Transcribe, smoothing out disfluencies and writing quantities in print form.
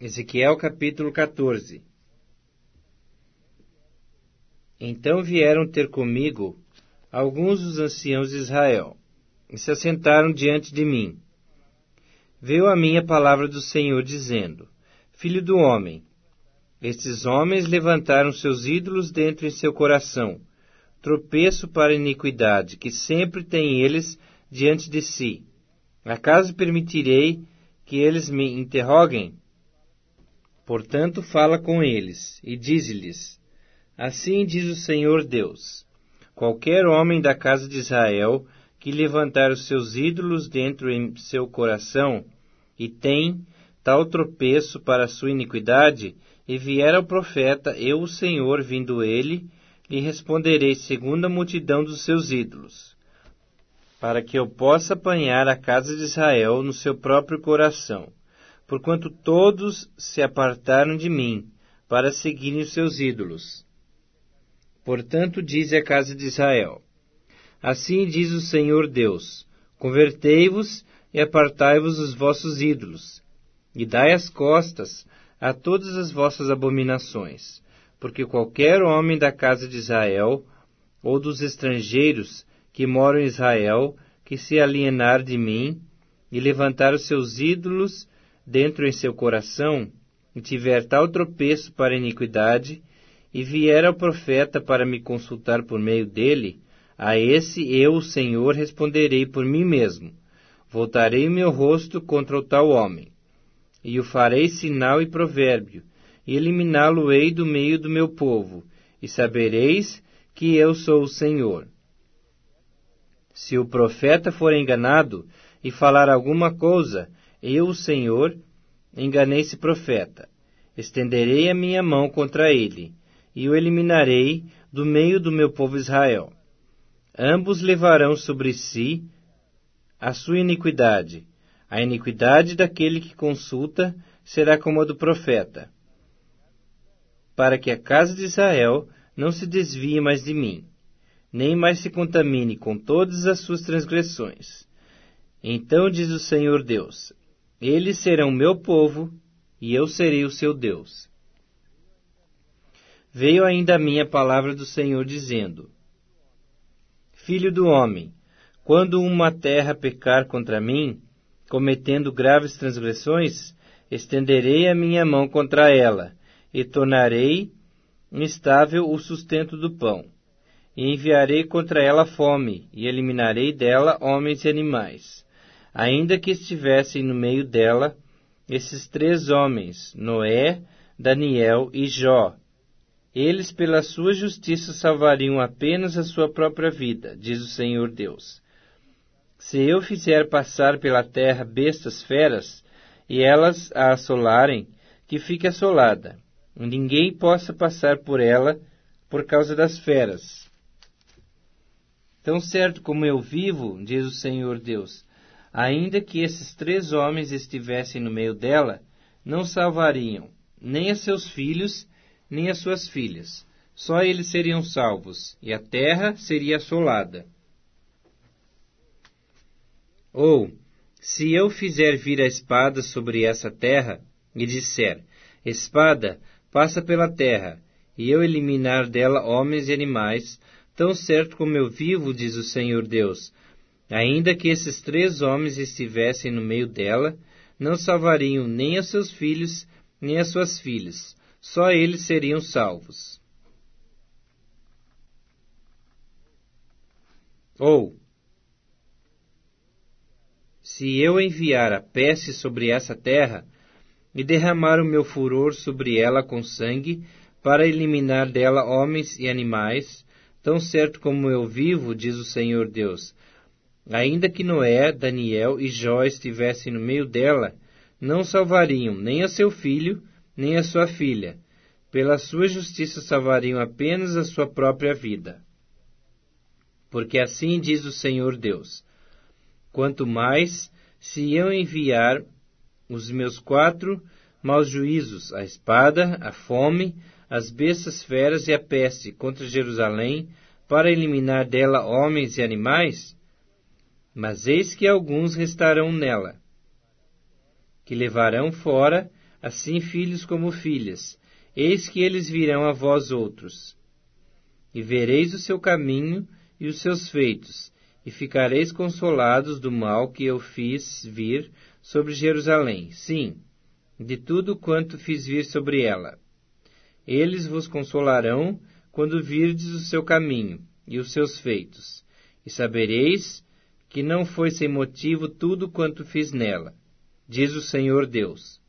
Ezequiel capítulo 14. Então vieram ter comigo alguns dos anciãos de Israel, e se assentaram diante de mim. Veio a mim a palavra do Senhor, dizendo: Filho do homem, estes homens levantaram seus ídolos dentro em seu coração, tropeço para a iniquidade, que sempre têm eles diante de si. Acaso permitirei que eles me interroguem? Portanto, fala com eles, e dize-lhes: Assim diz o Senhor Deus: qualquer homem da casa de Israel que levantar os seus ídolos dentro em seu coração, e tem tal tropeço para a sua iniquidade, e vier ao profeta, eu, o Senhor, vindo ele, lhe responderei segundo a multidão dos seus ídolos, para que eu possa apanhar a casa de Israel no seu próprio coração, porquanto todos se apartaram de mim, para seguirem os seus ídolos. Portanto, diz a casa de Israel: Assim diz o Senhor Deus: convertei-vos e apartai-vos dos vossos ídolos, e dai as costas a todas as vossas abominações, porque qualquer homem da casa de Israel, ou dos estrangeiros que moram em Israel, que se alienar de mim, e levantar os seus ídolos dentro em seu coração, e tiver tal tropeço para a iniquidade, e vier ao profeta para me consultar por meio dele, a esse eu, o Senhor, responderei por mim mesmo. Voltarei o meu rosto contra o tal homem, e o farei sinal e provérbio, e eliminá-lo-ei do meio do meu povo, e sabereis que eu sou o Senhor. Se o profeta for enganado e falar alguma coisa, eu, o Senhor, enganei esse profeta. Estenderei a minha mão contra ele, e o eliminarei do meio do meu povo Israel. Ambos levarão sobre si a sua iniquidade. A iniquidade daquele que consulta será como a do profeta, para que a casa de Israel não se desvie mais de mim, nem mais se contamine com todas as suas transgressões. Então diz o Senhor Deus: eles serão meu povo, e eu serei o seu Deus. Veio ainda a mim a palavra do Senhor, dizendo: Filho do homem, quando uma terra pecar contra mim, cometendo graves transgressões, estenderei a minha mão contra ela, e tornarei instável o sustento do pão. E enviarei contra ela fome, e eliminarei dela homens e animais. Ainda que estivessem no meio dela esses 3 homens, Noé, Daniel e Jó, eles pela sua justiça salvariam apenas a sua própria vida, diz o Senhor Deus. Se eu fizer passar pela terra bestas feras, e elas a assolarem, que fique assolada, ninguém possa passar por ela por causa das feras. Tão certo como eu vivo, diz o Senhor Deus, ainda que esses 3 homens estivessem no meio dela, não salvariam nem a seus filhos, nem as suas filhas. Só eles seriam salvos, e a terra seria assolada. Ou, se eu fizer vir a espada sobre essa terra, e disser: espada, passa pela terra, e eu eliminar dela homens e animais, tão certo como eu vivo, diz o Senhor Deus, ainda que esses 3 homens estivessem no meio dela, não salvariam nem os seus filhos, nem as suas filhas. Só eles seriam salvos. Ou, se eu enviar a peste sobre essa terra, e derramar o meu furor sobre ela com sangue, para eliminar dela homens e animais, tão certo como eu vivo, diz o Senhor Deus, ainda que Noé, Daniel e Jó estivessem no meio dela, não salvariam nem a seu filho, nem a sua filha. Pela sua justiça salvariam apenas a sua própria vida. Porque assim diz o Senhor Deus: quanto mais, se eu enviar os meus 4 maus juízos, a espada, a fome, as bestas feras e a peste contra Jerusalém, para eliminar dela homens e animais, mas eis que alguns restarão nela, que levarão fora assim filhos como filhas, eis que eles virão a vós outros. E vereis o seu caminho e os seus feitos, e ficareis consolados do mal que eu fiz vir sobre Jerusalém, sim, de tudo quanto fiz vir sobre ela. Eles vos consolarão quando virdes o seu caminho e os seus feitos, e sabereis que não foi sem motivo tudo quanto fiz nela, diz o Senhor Deus.